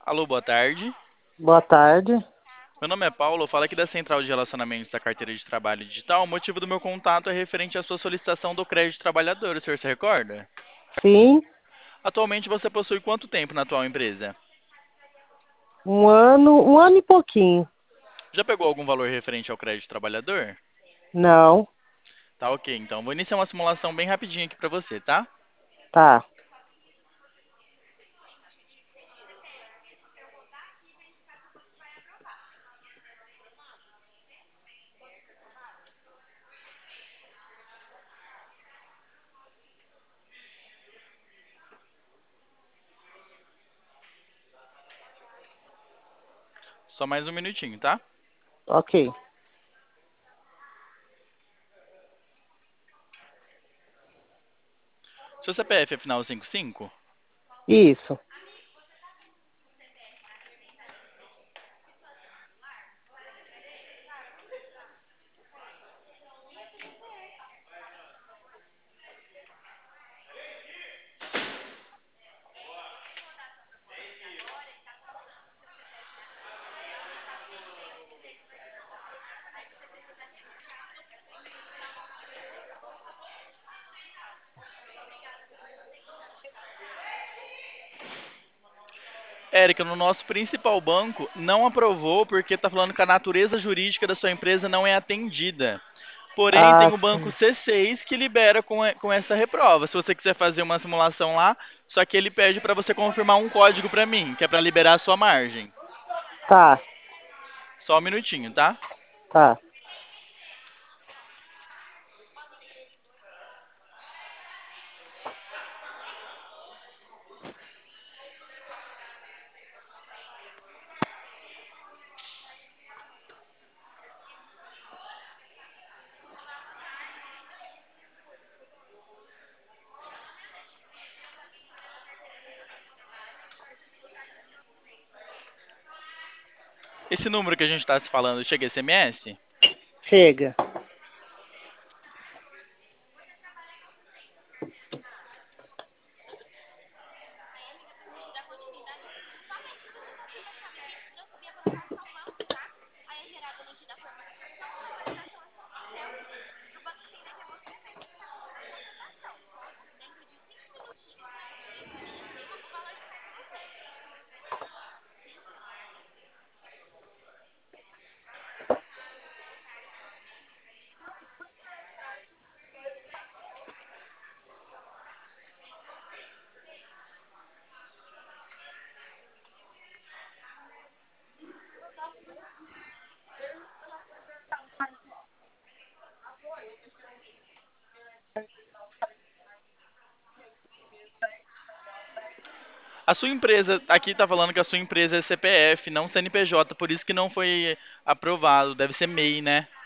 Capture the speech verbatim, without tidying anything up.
Alô, boa tarde. Boa tarde. Meu nome é Paulo, eu falo aqui da Central de Relacionamentos da Carteira de Trabalho Digital. O motivo do meu contato é referente à sua solicitação do crédito trabalhador, o senhor se recorda? Sim, Atualmente você possui quanto tempo na atual empresa? um ano, um ano e pouquinho. Já pegou algum valor referente ao crédito trabalhador? Não, Tá ok, então vou iniciar uma simulação bem rapidinho aqui pra você, tá? tá, Só mais um minutinho, tá? ok. Seu C P F é final cinquenta e cinco? Isso. Érica, no nosso principal banco não aprovou porque está falando que a natureza jurídica da sua empresa não é atendida. Porém, tem Ah, o banco sim. C seis que libera com, com essa reprova. Se você quiser fazer uma simulação lá, só que ele pede para você confirmar um código para mim, que é para liberar a sua margem. Tá, Só um minutinho, tá? tá. Esse número que a gente está se falando chega S M S? Chega. A sua empresa, aqui está falando que a sua empresa é C P F, não C N P J, por isso que não foi aprovado. Deve ser MEI, né?